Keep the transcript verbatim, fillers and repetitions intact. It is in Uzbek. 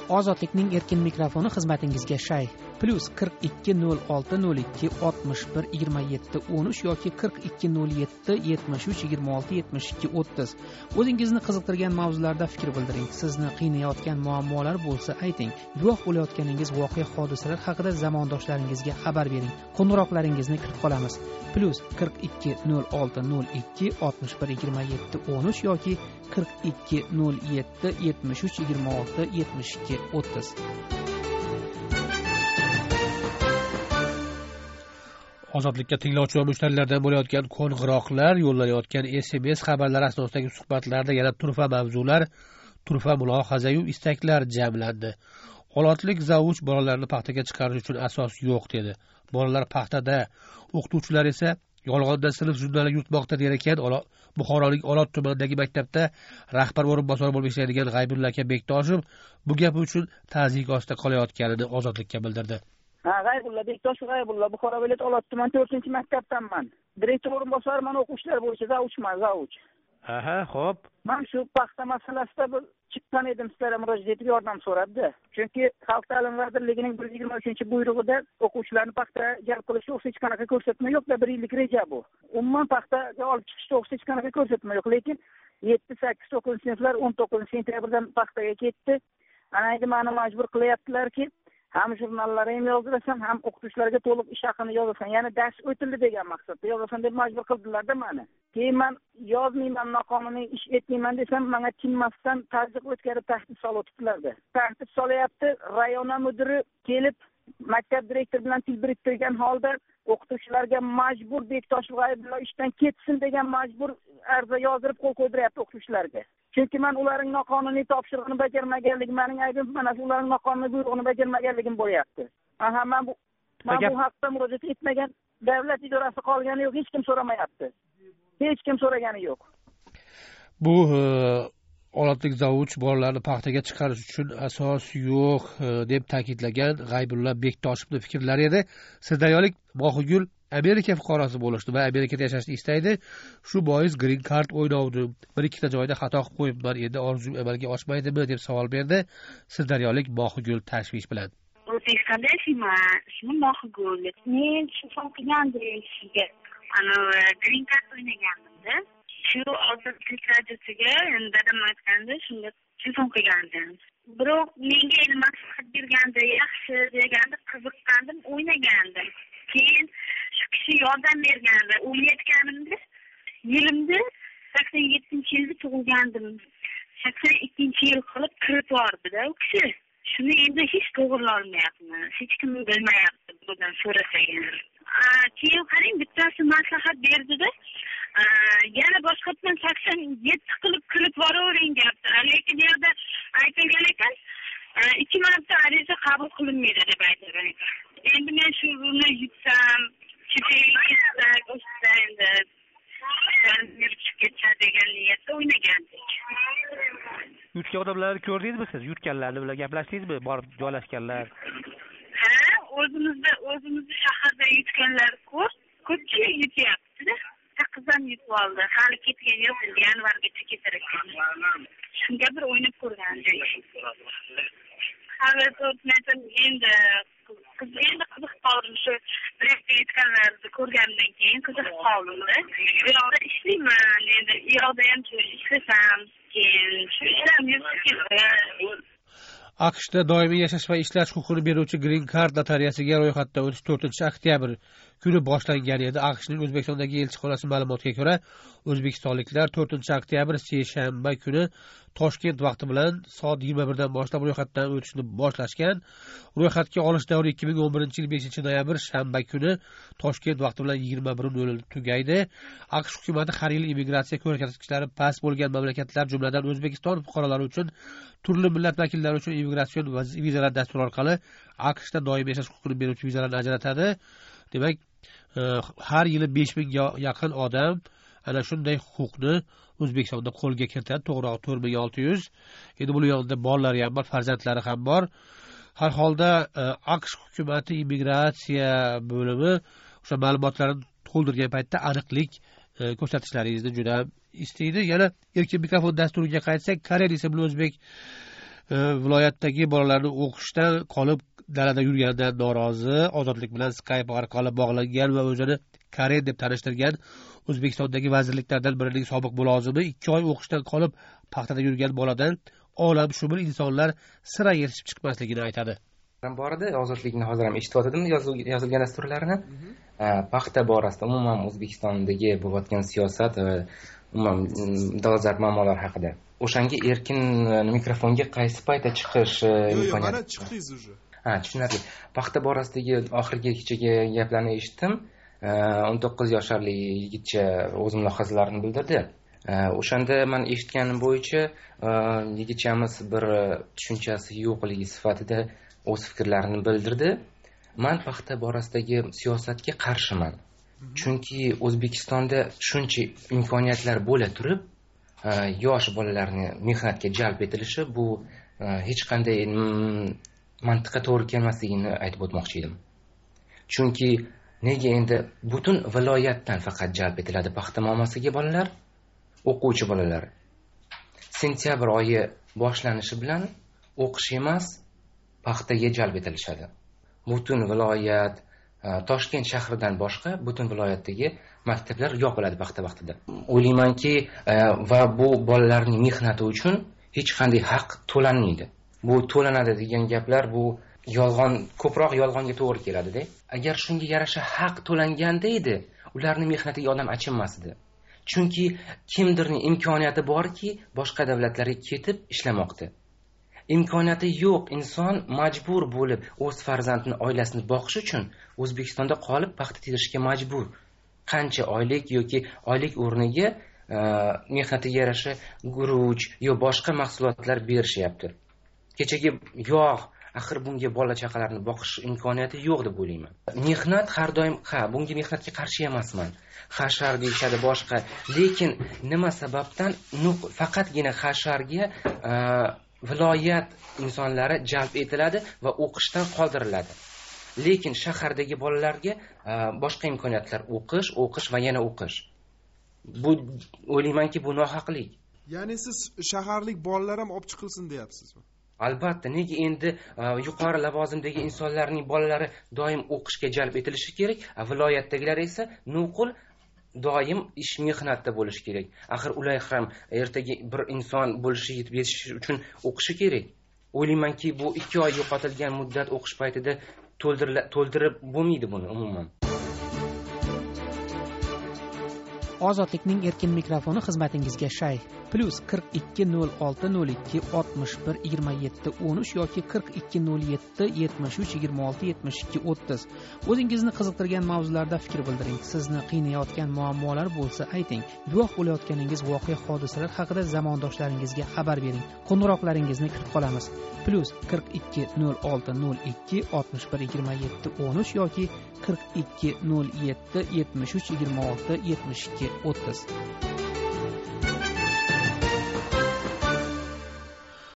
Ozodlikning erkin mikrofoni xizmatingizga shay. Plus qirq ikki nol olti nol ikki oltmish bir yigirma yetti o'n uch yoki qirq ikki nol yetti yetmish uch yigirma olti yetmish ikki o'ttiz. O'zingizni qiziqtirgan mavzularda fikr bildiring. Sizni qiynayotgan muammolar bo'lsa ayting. Guvoh bo'layotganingiz voqea hodisalar haqida zamondoshlaringizga xabar bering. Qo'ng'iroqlaringizni kutib qolamiz. Plus qirq ikki nol olti nol ikki oltmish bir yigirma yetti o'n uch yoki qirq ikki nol yetti yetmish uch yigirma olti yetmish ikki o'ttiz. Ozodlikka tinglovchi va mushtarilardan bo'layotgan qo'ng'iroqlar, yo'llanayotgan S M S xabarlar asosidagi suhbatlarda yana turfa mavzular, turfa mulohaza-yu istaklar jamlandi. Olotlik Zavuch bolalarni paxtaga chiqarish uchun asos yo'q dedi. Bolalar paxtada, o'qituvchilar esa yolg'onda sinf jurnali yurtmoqda der ekan. Buxoroning Olot tumanidagi maktabda rahbar o'rinbosari bo'lib ishlaydigan G'aybulla aka Bektoshev bu gapi uchun ta'ziyq ostida qolayotganini Ozodlikka bildirdi. Ha, G'aybulla Bektoshev G'aybulla Buxoro viloyat Olot tuman to'rtinchi maktabdanman. Direktor o'rinbosariman, o'quvchilar bo'yicha Zavuchman, Zavuch. Aha, xo'p. Men shu paxta masalasida bir chiqqan edim, sizlarga murojaat etib yordam so'rabdi. Chunki Xalq ta'limi vazirligining bir yuz yigirma uchinchi buyrug'ida o'quvchilarni paxtaga jalb qilish to'g'risida hech qanaqa ko'rsatma yo'q-da, bir yillik reja bu. Umuman paxtaga olib chiqish to'g'risida hech qanaqa ko'rsatma yo'q, lekin yetti sakkiz to'qqizinchi sinflar o'n to'qqizinchi sentyabrdan paxtaga ketdi. Ana endi meni majbur qilyaptilarki, ham jurnallarga ham yozdirasan, ham o'qituvchilarga to'liq ish haqini yozasan. Ya'ni dars o'tildi degan maqsadda yozasan deb majbur qildilar-da meni. Keyin men yozmayman, noqonuniy ish etmayman desam, menga tinmasdan tazyiq o'tkazib tahdid solib o'tibdilar-da. Tahdid solyapti, rayona mudiri kelib maktab direktori bilan til biriktirgan holda o'qituvchilarga majbur Bektoshev G'aybulla ishdan ketsin degan majbur arza yozdirib qo'l qo'ydiryapti o'qituvchilarga. Chunki men ularning noqonuniy topshirig'ini bajarmaganligim, mening aybim mana shu ularning noqonuniy buyrug'ini bajarmaganligim bo'lyapti. Aha, men bu men bu haqda murojaat etmagan, davlat idorasi qolgani yo'q, hech kim so'ramayapti. Hech kim so'ragani yo'q. Bu Olotlik Zavuch bolalarni paxtaga chiqarish uchun asos yo'q deb ta'kidlagan G'aybulla Bektoshevning fikrlari edi. Sirdaryolik Mohigul Amerika fuqarosi bo'lishni va Amerikada yashashni istaydi. Shu bois green card o'ynavdi. Bir ikkita joyda xato qilib qo'yibman, endi orzum amalga oshmaydimi deb savol berdi Sirdaryolik Mohigul tashvish bilan. O'zbekistonda yashayman, ismim Mohigul. Men shu qilgandek ana green card o'ynagandim-da. Shu ozodlik radiosiga dadam aytganda shunga telefon qilgandim. Biroq menga endi maslahat berganda, yaxshi deganda qiziqqandim, o'ynagandim. Keyin shu kishi yordam bergandi. O'ynayotganimda yilimda sakson yettinchi yilda tug'ilgandim. sakson ikkinchi yil qilib kirib bordi-da u kishi. Shuni endi hech to'g'rilay olmayapman. Hech kim bilmayapti bundan so'rasangiz. Keyin qarang, bittasi maslahat berdi-da, yana boshqatdan sakson yetti qilib kirib boravering deyapti. Lekin bu yerda aytilgan ekan, ikki marta ariza qabul qilinmaydi deb aytilgan ekan. Endi men shu buni yutsam, chiqib endi chiqib degan niyatda o'ynagandik. Yutgan odamlarni ko'rdingizmi siz? Yutganlarni bilan gaplashdingizmi? Borib joylashganlar. Ha, o'zimizda o'zimizda shaharda yutganlar ko'p, ko'pchilik yutyapti-da. Qizim yutib oldi. Hali ketgan yo'q, yanvargacha ketar ekan. Shunga bir o'ynab ko'rgandik. Hali to'rtmetim endi qiz endi qiziq qoldim, shu yutganlarni ko'rgandan keyin qiziq qoldim-da. Bu yoqda ishlayman, endi u yoqda ham ishlasam, keyin shu ishlam yurib AQShda doimiy yashash va ishlash huquqini beruvchi Green Card lotereyasiga ro'yxatdan o'tish to'rtinchi oktyabr kuni boshlangan edi. AQShning O'zbekistondagi elchixonasi ma'lumotiga ko'ra, o'zbekistonliklar to'rtinchi oktyabr seshanba kuni Toshkent vaqti bilan soat yigirma birdan boshlab ro'yxatdan o'tishni boshlashgan. Ro'yxatga olish davri ikki ming o'n birinchi yil beshinchi noyabr shanba kuni Toshkent vaqti bilan yigirma bir nol nol tugaydi. AQSh hukumati har yil immigratsiya ko'rsatkichlari past bo'lgan mamlakatlar, jumladan O'zbekiston fuqarolari uchun turli millat vakillari uchun immigratsiyon vizalar dasturi orqali AQShda doimiy yashash huquqini beruvchi vizalarni ajratadi. Demak, har yili besh mingga yaqin odam ana shunday huquqni O'zbekistonda qo'lga kiritadi, to'g'rirog'i to'rt ming olti yuz. Endi bu yerda bolalari ham bor, farzandlari ham bor. Har holda AQSh hukumati immigratsiya bo'limi o'sha ma'lumotlarni to'ldirgan paytda aniqlik ko'rsatishlaringizni juda istaydi. Yana erkin mikrofon dasturiga qaytsak, Koreya ismli o'zbek viloyatdagi bolalarni o'qishdan qolib dalada yurganidan norozi, Ozodlik bilan Skype orqali bog'langan va o'zini Karen deb tanishtirgan O'zbekistondagi vazirliklardan birining sobiq mulozimi ikki oy o'qishdan qolib paxtada yurgan boladan olamshumul insonlar sira yetishib chiqmasligini aytadi. Bor edi, Ozodlikni hozir ham eshitib yozilgan dasturlarini. Paxta borasida umuman O'zbekistondagi bo'layotgan siyosat va umuman dolzarb muammolar haqida. O'shanga erkin mikrofonga qaysi paytda chiqish imkoniyati? Mana chiqdingiz уже. Ha, tushunarli. Paxta borasidagi oxirgi kechagi gaplarni eshitdim. o'n to'qqiz yoshli yigitcha o'z mulohazalarini bildirdi. O'shanda men eshitganim bo'yicha yigitchamiz bir tushunchasi yo'qligi sifatida o'z fikrlarini bildirdi. Men paxta borasidagi siyosatga qarshiman. Chunki O'zbekistonda shuncha imkoniyatlar bo'la turib, yosh bolalarni mehnatga jalb etilishi bu hech qanday mantiqqa to'g'ri kelmasligini aytib o'tmoqchi edim. Chunki nega endi butun viloyatdan faqat jalb etiladi paxta muammosiga bolalar, o'quvchi bolalar. Sentyabr oyi boshlanishi bilan o'qish emas, paxtaga jalb etilishadi. Butun viloyat, Toshkent shahridan boshqa butun viloyatdagi maktablar yopiladi paxta vaqtida. O'ylaymanki, va bu bolalarning mehnati uchun hech qanday haq to'lanmaydi. Bu to'lanadi degan gaplar bu yolg'on, ko'proq yolg'onga to'g'ri keladi-da. Agar shunga yarasha haq to'langanda edi, ularning mehnatiga odam achinmasdi. Chunki kimdirning imkoniyati borki, boshqa davlatlarga ketib ishlamoqda. Imkoniyati yo'q inson majbur bo'lib o'z farzandini, oilasini boqish uchun O'zbekistonda qolib paxta terishga majbur. Qancha oylik yoki oylik o'rniga mehnatiga yarasha guruch yo boshqa mahsulotlar berishyapti. Kechagi yog' axir bunga bola chaqalarni boqish imkoniyati yo'q deb o'ylayman. Mehnat har doim, ha, bunga mehnatga qarshi emasman. Hashar deyishadi boshqa, lekin nima sababdan faqatgina hasharga viloyat insonlari jalb etiladi va o'qishdan qoldiriladi. Lekin shahardagi bolalarga boshqa imkoniyatlar, o'qish, o'qish va yana o'qish. Bu o'ylaymanki bu nohaqlik. Ya'ni siz shaharlik bolalar ham olib chiqilsin deyapsizmi? Albatta, nega endi yuqori lavozimdagi insonlarning bolalari doim o'qishga jalb etilishi kerak, viloyatdagilar esa nuqul doim ish mehnatda bo'lishi kerak. Axir ular ham ertaga bir inson bo'lishi yetib yetishi uchun o'qishi kerak. O'ylaymanki, bu ikki oy yo'qotilgan muddat o'qish paytida to'ldirib bo'lmaydi buni umuman. Ozodlikning erkin mikrofoni xizmatingizga shay. Plus qirq ikki nol olti nol ikki oltmish bir yigirma yetti o'n uch yoki qirq ikki nol yetti yetmish uch yigirma olti yetmish ikki o'ttiz. O'zingizni qiziqtirgan mavzularda fikr bildiring. Sizni qiynayotgan muammolar bo'lsa ayting. Guvoh bo'layotganingiz voqea hodisalar haqida zamondoshlaringizga xabar bering. Qo'ng'iroqlaringizni kutib qolamiz. Plus qirq ikki nol olti nol ikki oltmish bir yigirma yetti o'n uch yoki qirq ikki nol yetti yetmish uch yigirma olti yetmish ikki o'ttiz.